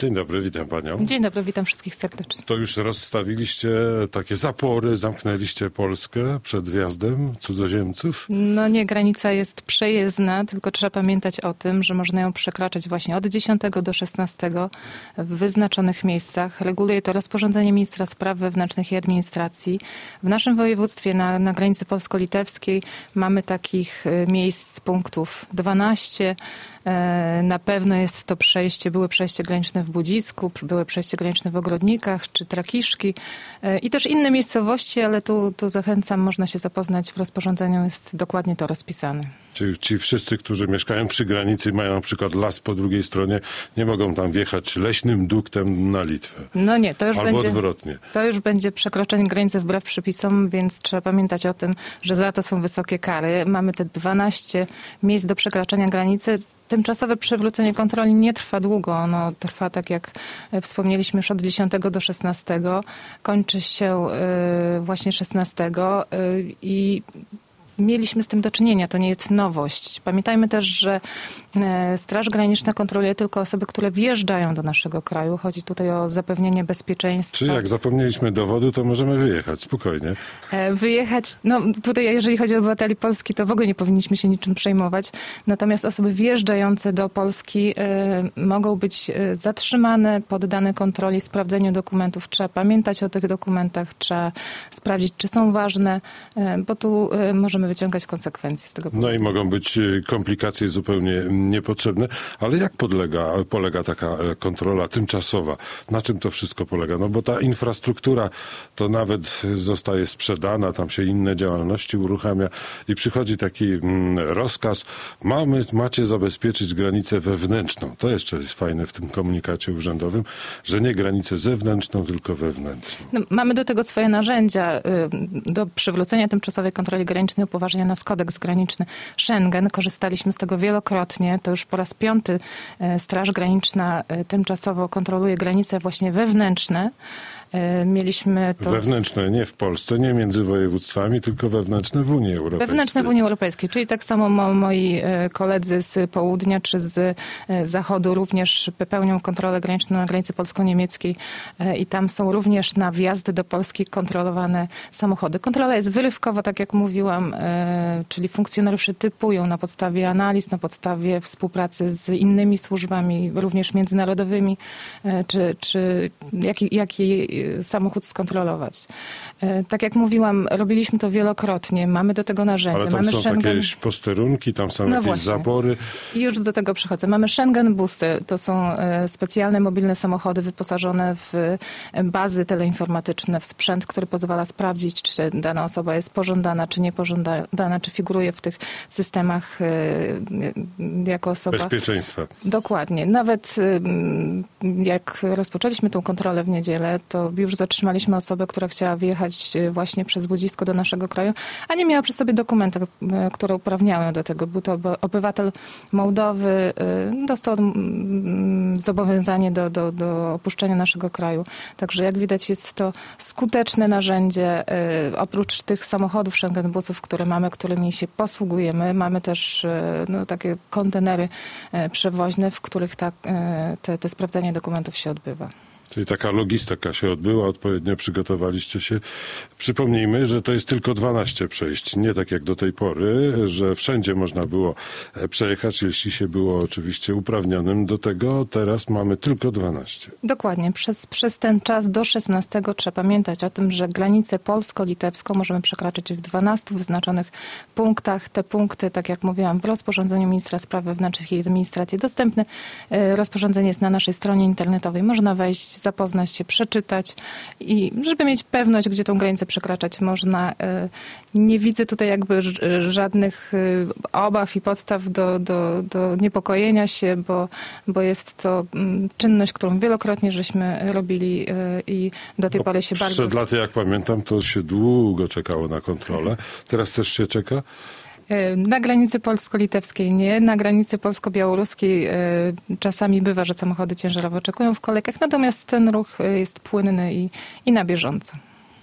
Dzień dobry, witam panią. Dzień dobry, witam wszystkich serdecznie. To już rozstawiliście takie zapory, zamknęliście Polskę przed wjazdem cudzoziemców? No nie, granica jest przejezdna, tylko trzeba pamiętać o tym, że można ją przekraczać właśnie od 10 do 16 w wyznaczonych miejscach. Reguluje to rozporządzenie ministra spraw wewnętrznych i administracji. W naszym województwie na granicy polsko-litewskiej mamy takich miejsc, punktów 12. Na pewno jest to były przejście graniczne w Budzisku, były przejście graniczne w Ogrodnikach czy Trakiszki i też inne miejscowości, ale tu zachęcam, można się zapoznać, w rozporządzeniu jest dokładnie to rozpisane. Czyli ci wszyscy, którzy mieszkają przy granicy i mają na przykład las po drugiej stronie, nie mogą tam wjechać leśnym duktem na Litwę? No nie, to już albo będzie odwrotnie. To już będzie przekroczenie granicy wbrew przepisom, więc trzeba pamiętać o tym, że za to są wysokie kary. Mamy te 12 miejsc do przekraczania granicy. Tymczasowe przywrócenie kontroli nie trwa długo. Ono trwa, tak jak wspomnieliśmy, już od 10 do 16. Kończy się właśnie 16 i mieliśmy z tym do czynienia, to nie jest nowość. Pamiętajmy też, że Straż Graniczna kontroluje tylko osoby, które wjeżdżają do naszego kraju. Chodzi tutaj o zapewnienie bezpieczeństwa. Czyli jak zapomnieliśmy dowodu, to możemy wyjechać spokojnie. Wyjechać, no tutaj jeżeli chodzi o obywateli Polski, to w ogóle nie powinniśmy się niczym przejmować. Natomiast osoby wjeżdżające do Polski mogą być zatrzymane, poddane kontroli, sprawdzeniu dokumentów. Trzeba pamiętać o tych dokumentach, trzeba sprawdzić, czy są ważne, bo tu możemy wyciągać konsekwencje z tego powodu. No i mogą być komplikacje zupełnie niepotrzebne, ale jak polega taka kontrola tymczasowa? Na czym to wszystko polega? No bo ta infrastruktura to nawet zostaje sprzedana, tam się inne działalności uruchamia i przychodzi taki rozkaz, macie zabezpieczyć granicę wewnętrzną. To jeszcze jest fajne w tym komunikacie urzędowym, że nie granicę zewnętrzną, tylko wewnętrzną. No, mamy do tego swoje narzędzia. Do przywrócenia tymczasowej kontroli granicznej upoważnia nas kodeks graniczny Schengen. Korzystaliśmy z tego wielokrotnie. To już po raz 5 Straż Graniczna tymczasowo kontroluje granice właśnie wewnętrzne. Mieliśmy to... Wewnętrzne nie w Polsce, nie między województwami, tylko wewnętrzne w Unii Europejskiej. Wewnętrzne w Unii Europejskiej, czyli tak samo moi koledzy z południa czy z zachodu również pełnią kontrolę graniczną na granicy polsko-niemieckiej i tam są również na wjazd do Polski kontrolowane samochody. Kontrola jest wyrywkowa, tak jak mówiłam, czyli funkcjonariusze typują na podstawie analiz, na podstawie współpracy z innymi służbami, również międzynarodowymi, czy jaki samochód skontrolować. Tak jak mówiłam, robiliśmy to wielokrotnie. Mamy do tego narzędzia. Ale tam mamy są Schengen... jakieś posterunki, tam są jakieś właśnie. zapory. I już do tego przechodzę. Mamy Schengen Busy. To są specjalne mobilne samochody wyposażone w bazy teleinformatyczne, w sprzęt, który pozwala sprawdzić, czy dana osoba jest pożądana, czy niepożądana, czy figuruje w tych systemach jako osoba... Bezpieczeństwa. Dokładnie. Nawet jak rozpoczęliśmy tą kontrolę w niedzielę, to już zatrzymaliśmy osobę, która chciała wyjechać właśnie przez Budzisko do naszego kraju, a nie miała przy sobie dokumentów, które uprawniały ją do tego. Był to obywatel Mołdowy, dostał zobowiązanie do opuszczenia naszego kraju. Także jak widać jest to skuteczne narzędzie. Oprócz tych samochodów Schengen Busów, które mamy, którymi się posługujemy, mamy też takie kontenery przewoźne, w których te sprawdzanie dokumentów się odbywa. Czyli taka logistyka się odbyła, odpowiednio przygotowaliście się. Przypomnijmy, że to jest tylko 12 przejść, nie tak jak do tej pory, że wszędzie można było przejechać, jeśli się było oczywiście uprawnionym do tego. Teraz mamy tylko 12. Dokładnie. Przez ten czas do 16 trzeba pamiętać o tym, że granicę polsko-litewską możemy przekraczać w 12 wyznaczonych punktach. Te punkty, tak jak mówiłam, w rozporządzeniu ministra spraw wewnętrznych i administracji dostępne. Rozporządzenie jest na naszej stronie internetowej. Można wejść, zapoznać się, przeczytać i żeby mieć pewność, gdzie tą granicę przekraczać można. Nie widzę tutaj jakby żadnych obaw i podstaw do niepokojenia się, bo jest to czynność, którą wielokrotnie żeśmy robili i do tej pory się bardzo... Przed laty, jak pamiętam, to się długo czekało na kontrolę. Teraz też się czeka? Na granicy polsko-litewskiej nie. Na granicy polsko-białoruskiej czasami bywa, że samochody ciężarowe oczekują w kolejkach, natomiast ten ruch jest płynny i na bieżąco.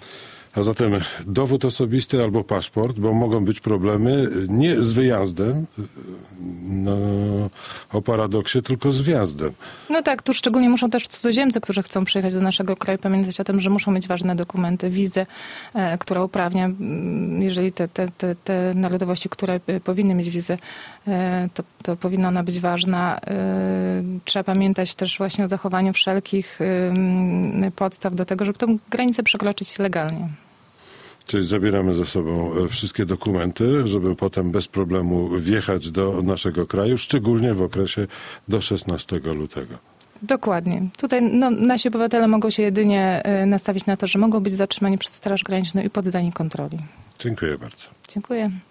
A zatem dowód osobisty albo paszport, bo mogą być problemy nie z wyjazdem, no, o paradoksie, tylko z wjazdem. No tak, tu szczególnie muszą też cudzoziemcy, którzy chcą przyjechać do naszego kraju, pamiętać o tym, że muszą mieć ważne dokumenty, wizę, która uprawnia, jeżeli te narodowości, które powinny mieć wizę, to powinna ona być ważna. Trzeba pamiętać też właśnie o zachowaniu wszelkich podstaw do tego, żeby tę granicę przekroczyć legalnie. Czyli zabieramy ze sobą wszystkie dokumenty, żeby potem bez problemu wjechać do naszego kraju, szczególnie w okresie do 16 lutego. Dokładnie. Tutaj nasi obywatele mogą się jedynie nastawić na to, że mogą być zatrzymani przez Straż Graniczną i poddani kontroli. Dziękuję bardzo. Dziękuję.